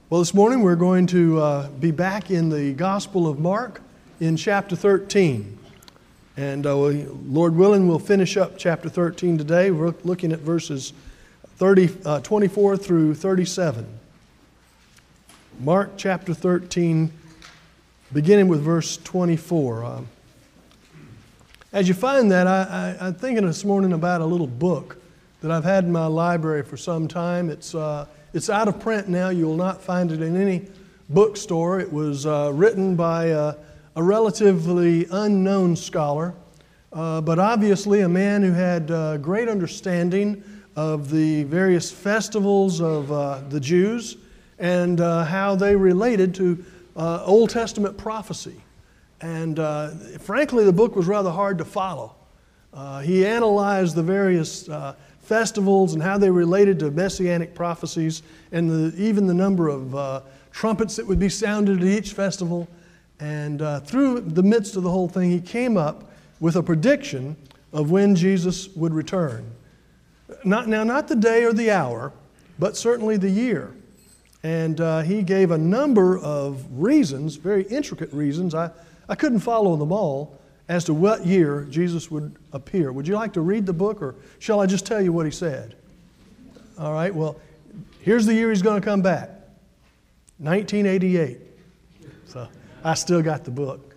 Well, this morning we're going to be back in the Gospel of Mark in chapter 13. And Lord willing, we'll finish up chapter 13 today. We're looking at verses 24 through 37. Mark chapter 13, beginning with verse 24. As you find that, I'm thinking this morning about a little book that I've had in my library for some time. It's out of print now. You'll not find it in any bookstore. It was written by a relatively unknown scholar, but obviously a man who had great understanding of the various festivals of the Jews and how they related to Old Testament prophecy. And frankly, the book was rather hard to follow. He analyzed the various festivals and how they related to messianic prophecies and even the number of trumpets that would be sounded at each festival. And through the midst of the whole thing, he came up with a prediction of when Jesus would return. Not the day or the hour, but certainly the year. And he gave a number of reasons, very intricate reasons. I couldn't follow them all, as to what year Jesus would appear. Would you like to read the book, or shall I just tell you what he said? All right, well, here's the year he's going to come back. 1988. So I still got the book.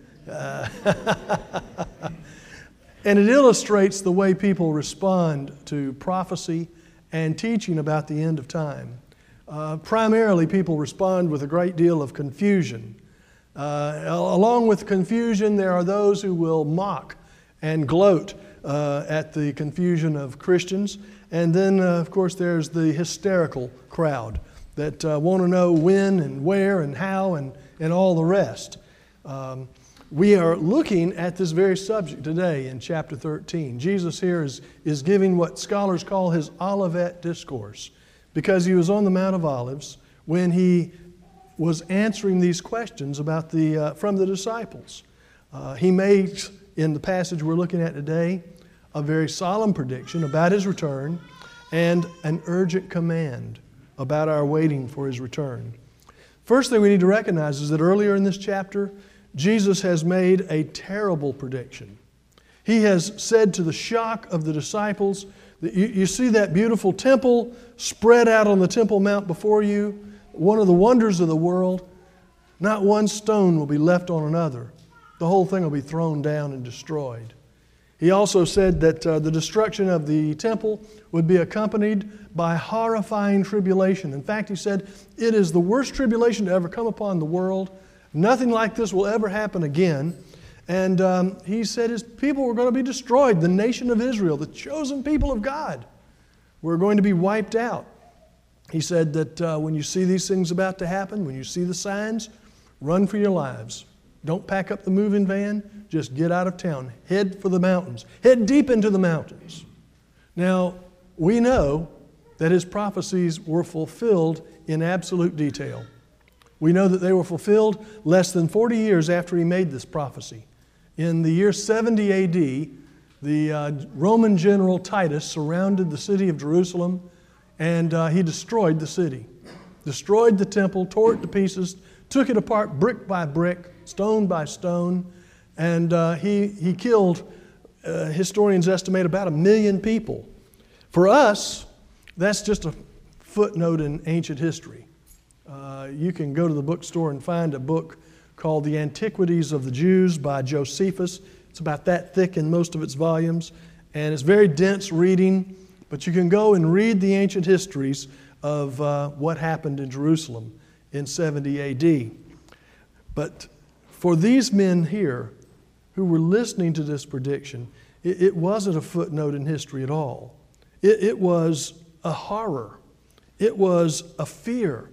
And it illustrates the way people respond to prophecy and teaching about the end of time. Primarily, people respond with a great deal of confusion. Along with confusion, there are those who will mock and gloat at the confusion of Christians. And then, of course, there's the hysterical crowd that want to know when and where and how and all the rest. We are looking at this very subject today in chapter 13. Jesus here is giving what scholars call his Olivet Discourse, because he was on the Mount of Olives when he was answering these questions about from the disciples. He made, in the passage we're looking at today, a very solemn prediction about his return and an urgent command about our waiting for his return. First thing we need to recognize is that earlier in this chapter, Jesus has made a terrible prediction. He has said, to the shock of the disciples, that you see that beautiful temple spread out on the Temple Mount before you, one of the wonders of the world. Not one stone will be left on another. The whole thing will be thrown down and destroyed. He also said that the destruction of the temple would be accompanied by horrifying tribulation. In fact, he said, it is the worst tribulation to ever come upon the world. Nothing like this will ever happen again. And he said his people were going to be destroyed. The nation of Israel, the chosen people of God, were going to be wiped out. He said that when you see these things about to happen, when you see the signs, run for your lives. Don't pack up the moving van. Just get out of town. Head for the mountains. Head deep into the mountains. Now, we know that his prophecies were fulfilled in absolute detail. We know that they were fulfilled less than 40 years after he made this prophecy. In the year 70 A.D., the Roman general Titus surrounded the city of Jerusalem, and he destroyed the city, destroyed the temple, tore it to pieces, took it apart brick by brick, stone by stone, and he killed, historians estimate, about 1 million people. For us, that's just a footnote in ancient history. You can go to the bookstore and find a book called The Antiquities of the Jews by Josephus. It's about that thick in most of its volumes, and it's very dense reading. But you can go and read the ancient histories of what happened in Jerusalem in 70 A.D. But for these men here who were listening to this prediction, it wasn't a footnote in history at all. It was a horror. It was a fear.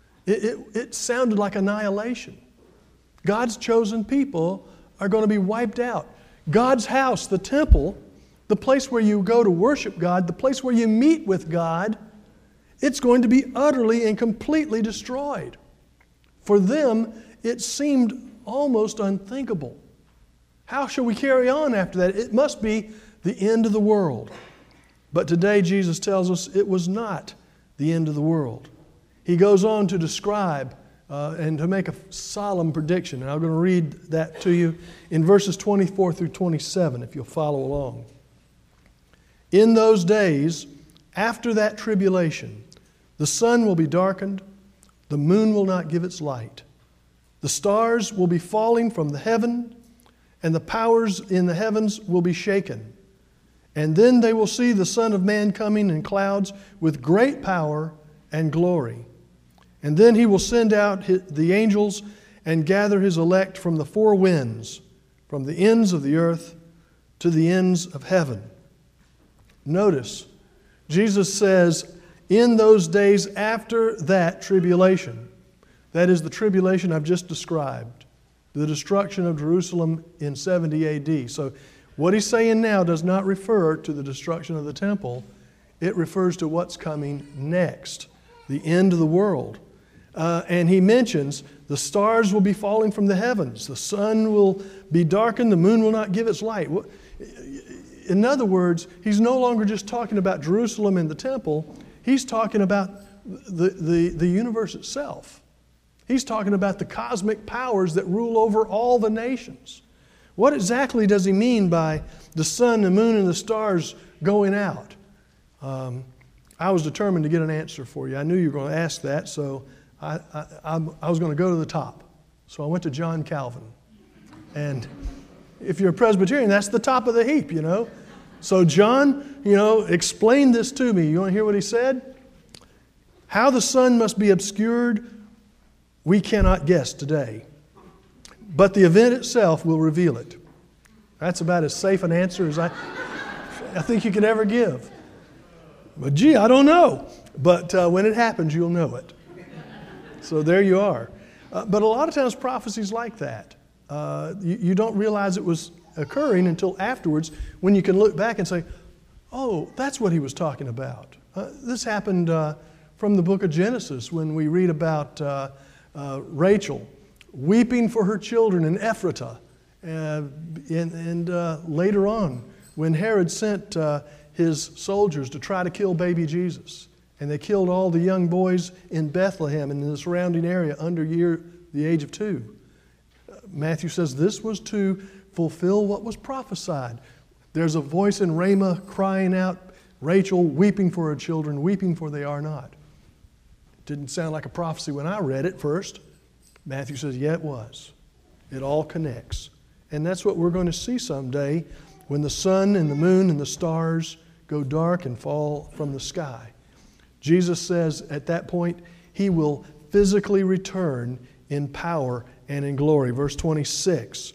It sounded like annihilation. God's chosen people are going to be wiped out. God's house, the temple, the place where you go to worship God, the place where you meet with God, it's going to be utterly and completely destroyed. For them, it seemed almost unthinkable. How shall we carry on after that? It must be the end of the world. But today Jesus tells us it was not the end of the world. he goes on to describe and to make a solemn prediction. And I'm going to read that to you in verses 24 through 27, if you'll follow along. In those days, after that tribulation, the sun will be darkened, the moon will not give its light. The stars will be falling from the heaven, and the powers in the heavens will be shaken. And then they will see the Son of Man coming in clouds with great power and glory. And then he will send out the angels and gather his elect from the four winds, from the ends of the earth to the ends of heaven. Notice, Jesus says, in those days after that tribulation, that is the tribulation I've just described, the destruction of Jerusalem in 70 AD. So what he's saying now does not refer to the destruction of the temple. It refers to what's coming next, the end of the world. And he mentions the stars will be falling from the heavens. The sun will be darkened. The moon will not give its light. In other words, he's no longer just talking about Jerusalem and the temple. He's talking about the universe itself. He's talking about the cosmic powers that rule over all the nations. What exactly does he mean by the sun, the moon, and the stars going out? I was determined to get an answer for you. I knew you were going to ask that, so I was going to go to the top. So I went to John Calvin. And if you're a Presbyterian, that's the top of the heap, you know. So John, explained this to me. You want to hear what he said? How the sun must be obscured, we cannot guess today. But the event itself will reveal it. That's about as safe an answer as I think you could ever give. But gee, I don't know. But when it happens, you'll know it. So there you are. But a lot of times prophecies like that, you don't realize it was occurring until afterwards when you can look back and say, oh, that's what he was talking about. This happened from the book of Genesis when we read about Rachel weeping for her children in Ephratah. And later on, when Herod sent his soldiers to try to kill baby Jesus, and they killed all the young boys in Bethlehem and in the surrounding area under the age of 2. Matthew says this was to fulfill what was prophesied. There's a voice in Ramah crying out, Rachel weeping for her children, weeping for they are not. It didn't sound like a prophecy when I read it first. Matthew says, yeah, it was. It all connects. And that's what we're going to see someday when the sun and the moon and the stars go dark and fall from the sky. Jesus says at that point, he will physically return in power and in glory. Verse 26,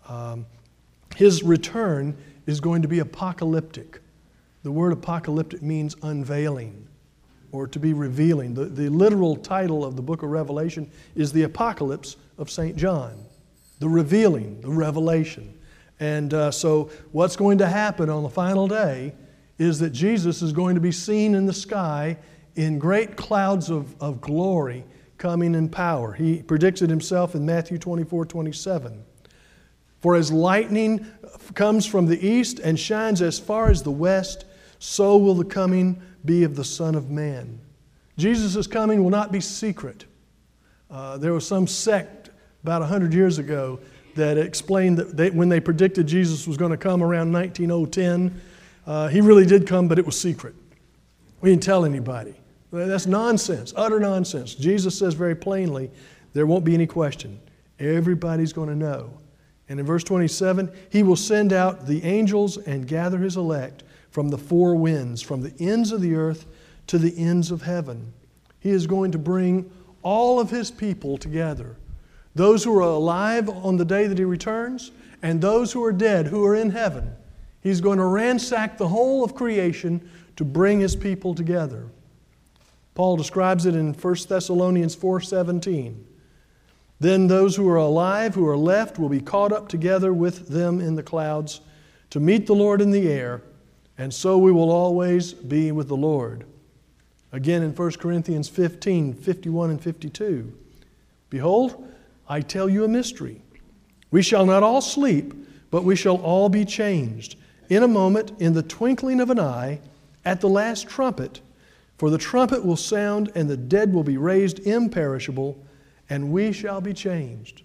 his return is going to be apocalyptic. The word apocalyptic means unveiling or to be revealing. The literal title of the book of Revelation is the Apocalypse of St. John, the revealing, the revelation. And so what's going to happen on the final day is that Jesus is going to be seen in the sky in great clouds of glory coming in power. He predicts it himself in Matthew 24:27. For as lightning comes from the east and shines as far as the west, so will the coming be of the Son of Man. Jesus' coming will not be secret. There was some sect about 100 years ago that explained that when they predicted Jesus was going to come around 1910, he really did come, but it was secret. We didn't tell anybody. That's nonsense, utter nonsense. Jesus says very plainly, there won't be any question. Everybody's going to know. And in verse 27, he will send out the angels and gather his elect from the four winds, from the ends of the earth to the ends of heaven. He is going to bring all of his people together. Those who are alive on the day that he returns, and those who are dead, who are in heaven. He's going to ransack the whole of creation to bring his people together. Paul describes it in 1 Thessalonians 4:17. Then those who are alive, who are left, will be caught up together with them in the clouds to meet the Lord in the air, and so we will always be with the Lord. Again in 1 Corinthians 15:51 and 52. Behold, I tell you a mystery. We shall not all sleep, but we shall all be changed. In a moment, in the twinkling of an eye, at the last trumpet. For the trumpet will sound, and the dead will be raised imperishable, and we shall be changed.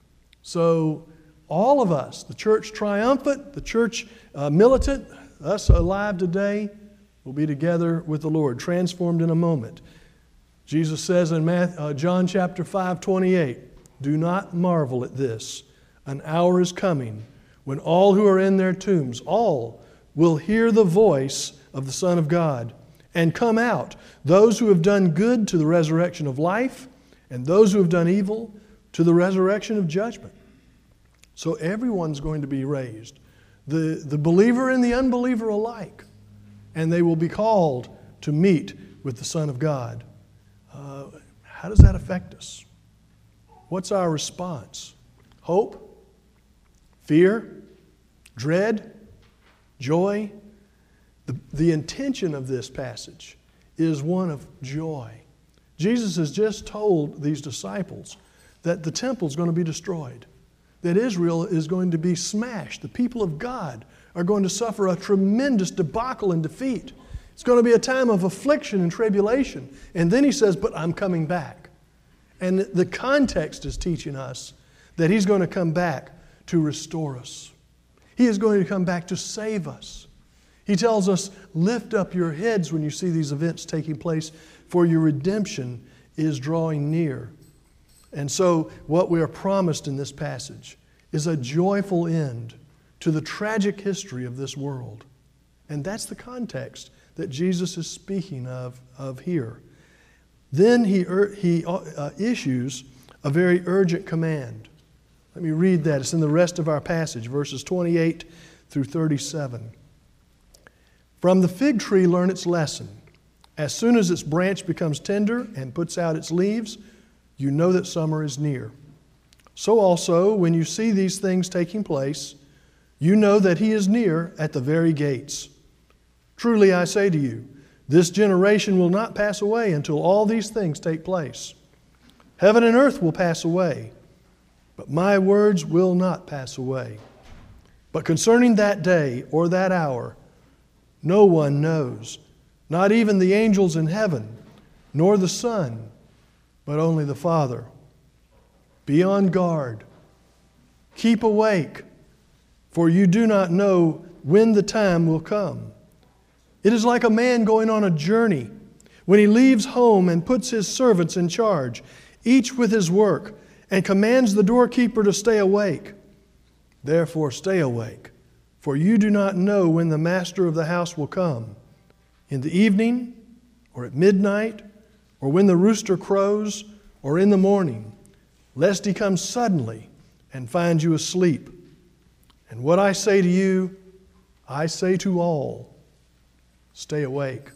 So all of us, the church triumphant, the church militant, us alive today, will be together with the Lord, transformed in a moment. Jesus says in John chapter 5:28, "Do not marvel at this. An hour is coming when all who are in their tombs, all will hear the voice of the Son of God and come out, those who have done good to the resurrection of life, and those who have done evil to the resurrection of judgment." So everyone's going to be raised, the believer and the unbeliever alike, and they will be called to meet with the Son of God. How does that affect us? What's our response? Hope? Fear? Dread? Joy? The intention of this passage is one of joy. Jesus has just told these disciples that the temple is going to be destroyed, that Israel is going to be smashed. The people of God are going to suffer a tremendous debacle and defeat. It's going to be a time of affliction and tribulation. And then he says, "But I'm coming back." And the context is teaching us that he's going to come back to restore us. He is going to come back to save us. He tells us, "Lift up your heads when you see these events taking place, for your redemption is drawing near." And so what we are promised in this passage is a joyful end to the tragic history of this world. And that's the context that Jesus is speaking of here. Then he issues a very urgent command. Let me read that. It's in the rest of our passage, verses 28 through 37. "From the fig tree learn its lesson. As soon as its branch becomes tender and puts out its leaves, you know that summer is near. So also, when you see these things taking place, you know that he is near at the very gates. Truly I say to you, this generation will not pass away until all these things take place. Heaven and earth will pass away, but my words will not pass away. But concerning that day or that hour, no one knows, not even the angels in heaven, nor the Son, but only the Father. Be on guard. Keep awake, for you do not know when the time will come. It is like a man going on a journey, when he leaves home and puts his servants in charge, each with his work, and commands the doorkeeper to stay awake. Therefore stay awake, for you do not know when the master of the house will come, in the evening, or at midnight, or when the rooster crows, or in the morning, lest he come suddenly and find you asleep. And what I say to you, I say to all, stay awake."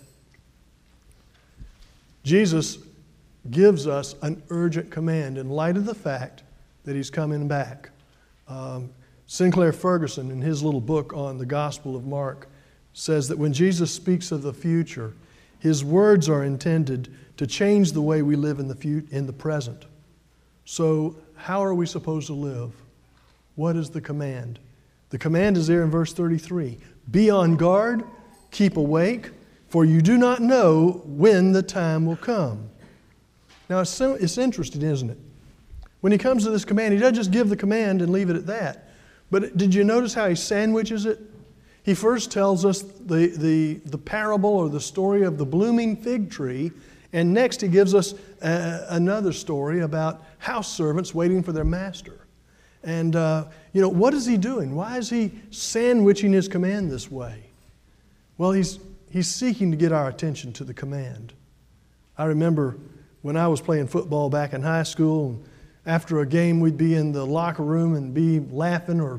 Jesus gives us an urgent command in light of the fact that he's coming back. Sinclair Ferguson, in his little book on the Gospel of Mark, says that when Jesus speaks of the future, his words are intended to change the way we live in the present. So how are we supposed to live? What is the command? The command is there in verse 33. Be on guard, keep awake, for you do not know when the time will come. Now it's interesting, isn't it? When he comes to this command, he doesn't just give the command and leave it at that. But did you notice how he sandwiches it? He first tells us the parable or the story of the blooming fig tree, and next he gives us another story about house servants waiting for their master. And, what is he doing? Why is he sandwiching his command this way? Well, he's seeking to get our attention to the command. I remember when I was playing football back in high school, and after a game we'd be in the locker room and be laughing or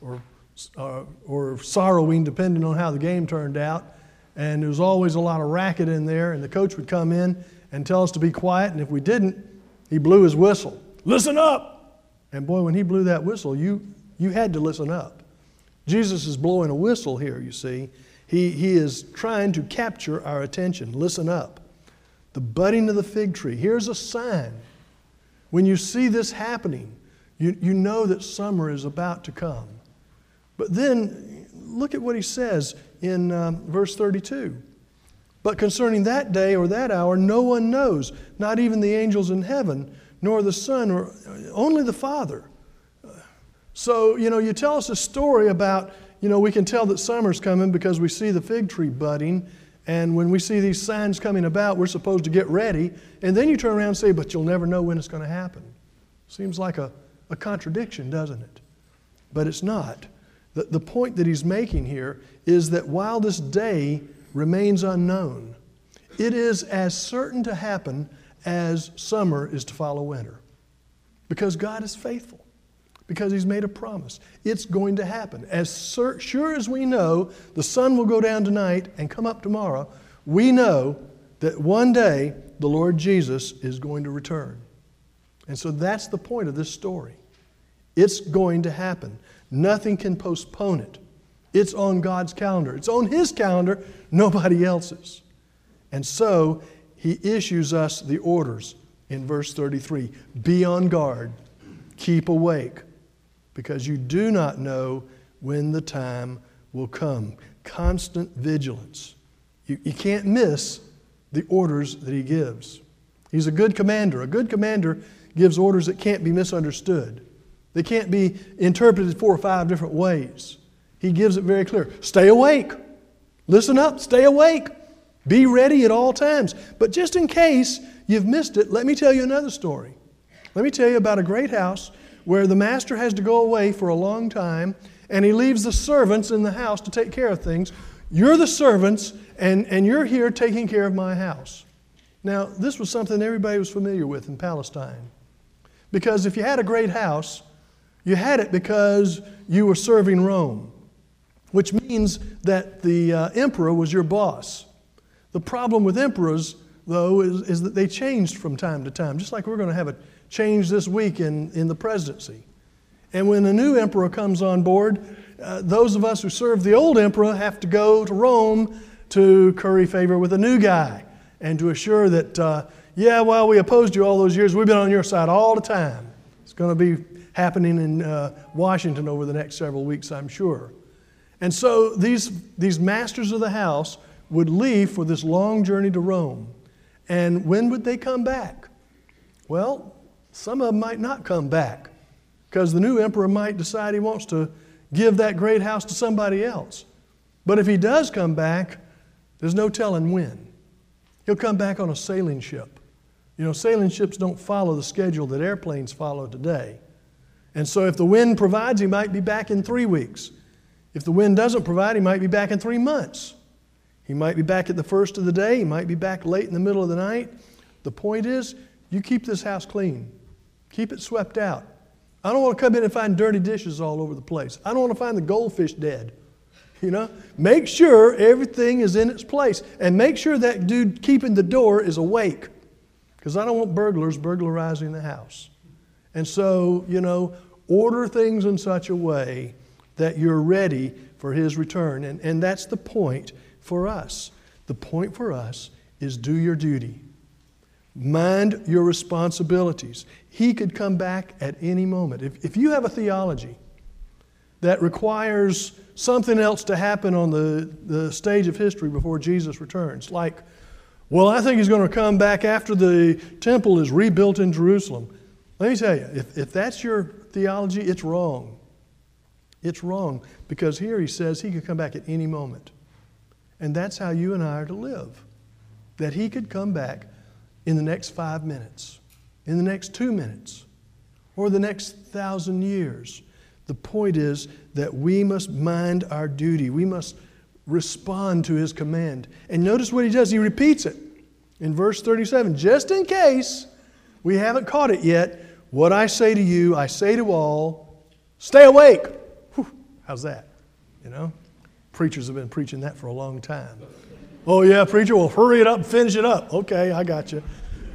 sorrowing, depending on how the game turned out. And there was always a lot of racket in there, and the coach would come in and tell us to be quiet, and if we didn't, he blew his whistle. Listen up! And boy, when he blew that whistle, you had to listen up. Jesus is blowing a whistle here, you see. He is trying to capture our attention. Listen up. The budding of the fig tree. Here's a sign. When you see this happening, you know that summer is about to come. But then, look at what he says in verse 32. But concerning that day or that hour, no one knows, not even the angels in heaven, nor the Son, or only the Father. So, you tell us a story about, we can tell that summer's coming because we see the fig tree budding, and when we see these signs coming about, we're supposed to get ready, and then you turn around and say, but you'll never know when it's going to happen. Seems like a contradiction, doesn't it? But it's not. The point that he's making here is that while this day remains unknown, it is as certain to happen as summer is to follow winter. Because God is faithful. Because He's made a promise. It's going to happen. As sure as we know the sun will go down tonight and come up tomorrow, we know that one day the Lord Jesus is going to return. And so that's the point of this story. It's going to happen. Nothing can postpone it. It's on God's calendar. It's on His calendar, nobody else's. And so He issues us the orders in verse 33. Be on guard. Keep awake. Because you do not know when the time will come. Constant vigilance. You can't miss the orders that He gives. He's a good commander. A good commander gives orders that can't be misunderstood. They can't be interpreted 4 or 5 different ways. He gives it very clear. Stay awake. Listen up. Stay awake. Be ready at all times. But just in case you've missed it, let me tell you another story. Let me tell you about a great house where the master has to go away for a long time, and he leaves the servants in the house to take care of things. You're the servants, and you're here taking care of my house. Now, this was something everybody was familiar with in Palestine. Because if you had a great house, you had it because you were serving Rome, which means that the emperor was your boss. The problem with emperors, though, is that they changed from time to time, just like we're going to have a change this week in the presidency. And when a new emperor comes on board, those of us who served the old emperor have to go to Rome to curry favor with a new guy and to assure that, while we opposed you all those years, we've been on your side all the time. It's going to be happening in Washington over the next several weeks, I'm sure. And so these masters of the house would leave for this long journey to Rome. And when would they come back? Well, some of them might not come back because the new emperor might decide he wants to give that great house to somebody else. But if he does come back, there's no telling when. He'll come back on a sailing ship. Sailing ships don't follow the schedule that airplanes follow today. And so if the wind provides, he might be back in 3 weeks. If the wind doesn't provide, he might be back in 3 months. He might be back at the first of the day. He might be back late in the middle of the night. The point is, you keep this house clean. Keep it swept out. I don't want to come in and find dirty dishes all over the place. I don't want to find the goldfish dead. Make sure everything is in its place. And make sure that dude keeping the door is awake. Because I don't want burglars burglarizing the house. And so, order things in such a way that you're ready for His return. And that's the point for us. The point for us is do your duty. Mind your responsibilities. He could come back at any moment. If you have a theology that requires something else to happen on the stage of history before Jesus returns, like, well, I think He's going to come back after the temple is rebuilt in Jerusalem. Let me tell you, if that's your theology, it's wrong. It's wrong because here He says He could come back at any moment. And that's how you and I are to live. That He could come back in the next 5 minutes, in the next 2 minutes, or the next 1,000 years. The point is that we must mind our duty. We must respond to His command. And notice what He does. He repeats it in verse 37. Just in case we haven't caught it yet, what I say to you, I say to all, stay awake. Whew, how's that? Preachers have been preaching that for a long time. Oh yeah, preacher, well hurry it up and finish it up. Okay, I got you.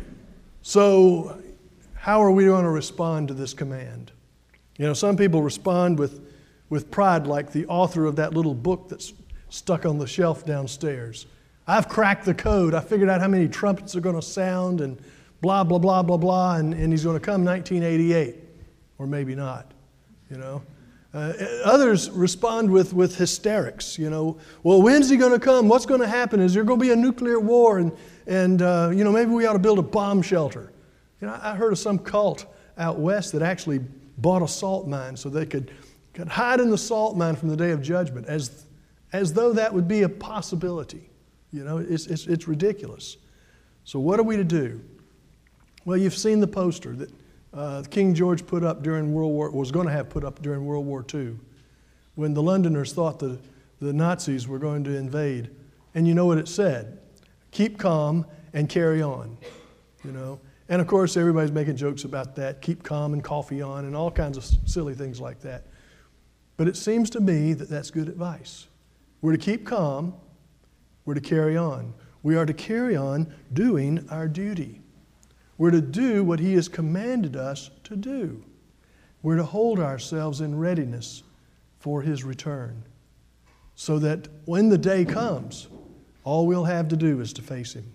So how are we going to respond to this command? Some people respond with pride like the author of that little book that's stuck on the shelf downstairs. I've cracked the code. I figured out how many trumpets are going to sound and blah, blah, blah, blah, blah, and he's going to come 1988. Or maybe not, Others respond with hysterics. Well, when's he going to come? What's going to happen? Is there going to be a nuclear war? And maybe we ought to build a bomb shelter. I heard of some cult out west that actually bought a salt mine so they could hide in the salt mine from the day of judgment, as though that would be a possibility. It's ridiculous. So what are we to do? Well, you've seen the poster that King George put up was going to have put up during World War II, when the Londoners thought the Nazis were going to invade. And you know what it said? Keep calm and carry on. And of course, everybody's making jokes about that. Keep calm and coffee on and all kinds of silly things like that. But it seems to me that that's good advice. We're to keep calm. We're to carry on. We are to carry on doing our duty. We're to do what He has commanded us to do. We're to hold ourselves in readiness for His return, so that when the day comes, all we'll have to do is to face Him.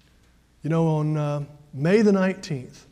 On May the 19th,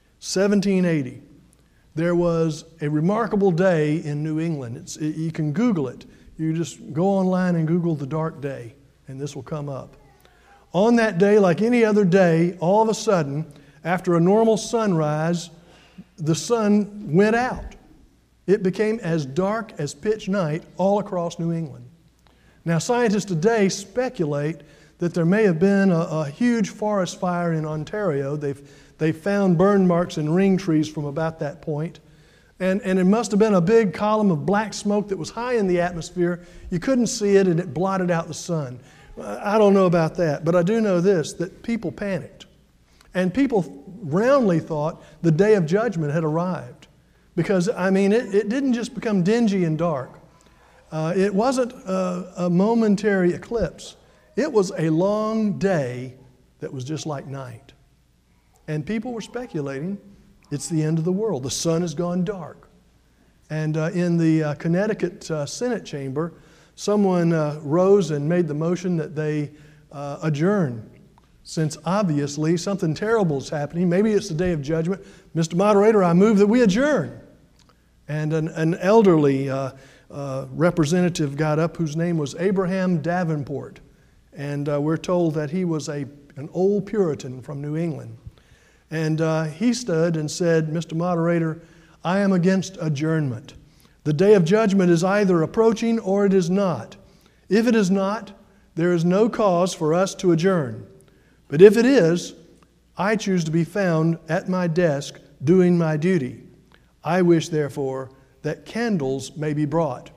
1780, there was a remarkable day in New England. You can Google it. You just go online and Google the dark day, and this will come up. On that day, like any other day, all of a sudden, after a normal sunrise, the sun went out. It became as dark as pitch night all across New England. Now, scientists today speculate that there may have been a huge forest fire in Ontario. They've found burn marks in ring trees from about that point. And it must have been a big column of black smoke that was high in the atmosphere. You couldn't see it, and it blotted out the sun. I don't know about that, but I do know this, that people panicked. And people roundly thought the day of judgment had arrived. Because, it didn't just become dingy and dark. It wasn't a momentary eclipse. It was a long day that was just like night. And people were speculating, it's the end of the world. The sun has gone dark. And in the Connecticut Senate chamber, someone rose and made the motion that they adjourn, since obviously something terrible is happening. Maybe it's the day of judgment. Mr. Moderator, I move that we adjourn. And an elderly representative got up whose name was Abraham Davenport. And we're told that he was an old Puritan from New England. And he stood and said, Mr. Moderator, I am against adjournment. The day of judgment is either approaching or it is not. If it is not, there is no cause for us to adjourn. But if it is, I choose to be found at my desk doing my duty. I wish, therefore, that candles may be brought.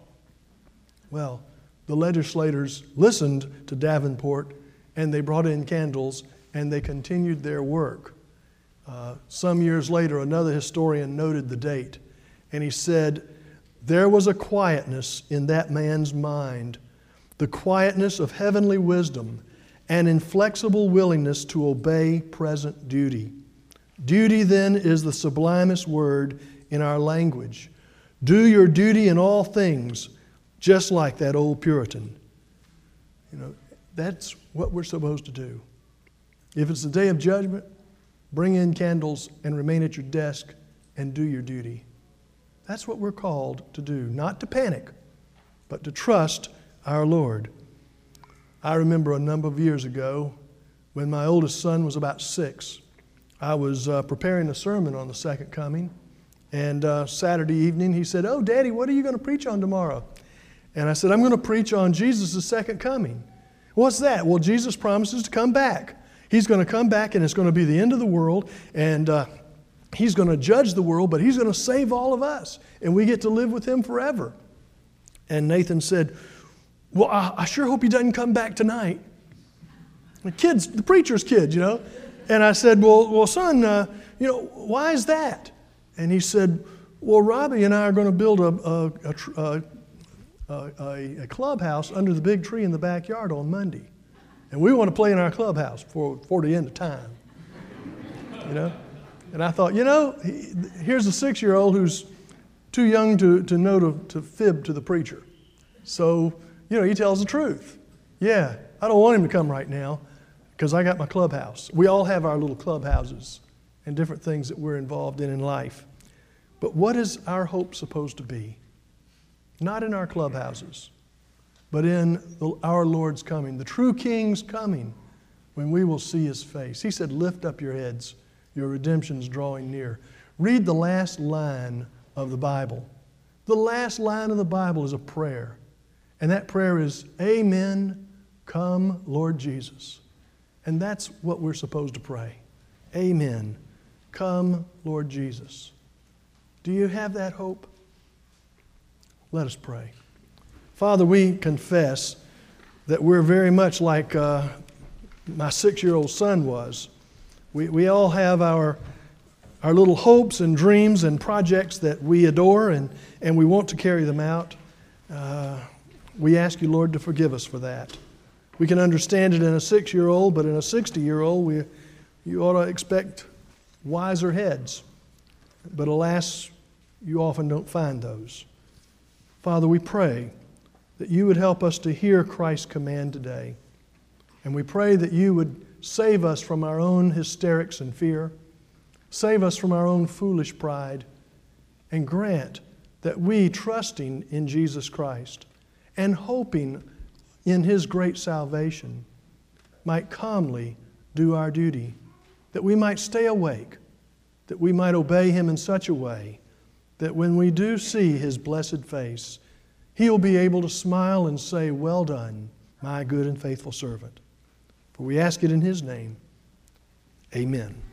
Well, the legislators listened to Davenport, and they brought in candles, and they continued their work. Some years later, another historian noted the date, and he said, there was a quietness in that man's mind, the quietness of heavenly wisdom, an inflexible willingness to obey present duty. Duty, then, is the sublimest word in our language. Do your duty in all things, just like that old Puritan. That's what we're supposed to do. If it's the day of judgment, bring in candles and remain at your desk and do your duty. That's what we're called to do, not to panic, but to trust our Lord. I remember a number of years ago when my oldest son was about 6. I was preparing a sermon on the second coming, and Saturday evening he said, "Oh, Daddy, what are you going to preach on tomorrow?" And I said, "I'm going to preach on Jesus' second coming." "What's that?" "Well, Jesus promises to come back. He's going to come back, and it's going to be the end of the world, and He's going to judge the world, but He's going to save all of us, and we get to live with Him forever." And Nathan said, "Well, I sure hope He doesn't come back tonight." The preacher's kid, And I said, well, son, why is that? And he said, "Well, Robbie and I are going to build a clubhouse under the big tree in the backyard on Monday. And we want to play in our clubhouse for the end of time." And I thought, here's a 6-year-old who's too young to know to fib to the preacher. So, he tells the truth. Yeah, I don't want him to come right now because I got my clubhouse. We all have our little clubhouses and different things that we're involved in life. But what is our hope supposed to be? not in our clubhouses, but in our Lord's coming, the true King's coming, when we will see His face. He said, lift up your heads, your redemption's drawing near. Read the last line of the Bible. The last line of the Bible is a prayer. And that prayer is, Amen, come, Lord Jesus. And that's what we're supposed to pray. Amen, come, Lord Jesus. Do you have that hope? Let us pray. Father, we confess that we're very much like my 6-year-old son was. We all have our little hopes and dreams and projects that we adore and we want to carry them out. We ask you, Lord, to forgive us for that. We can understand it in a 6-year-old, but in a 60-year-old, you ought to expect wiser heads. But alas, you often don't find those. Father, we pray that you would help us to hear Christ's command today. And we pray that you would save us from our own hysterics and fear, save us from our own foolish pride, and grant that we, trusting in Jesus Christ and hoping in His great salvation, might calmly do our duty, that we might stay awake, that we might obey Him in such a way that when we do see His blessed face, He'll be able to smile and say, well done, my good and faithful servant. For we ask it in His name. Amen.